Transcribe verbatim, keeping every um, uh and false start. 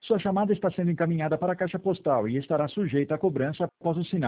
Sua chamada está sendo encaminhada para a caixa postal e estará sujeita a cobrança após o sinal.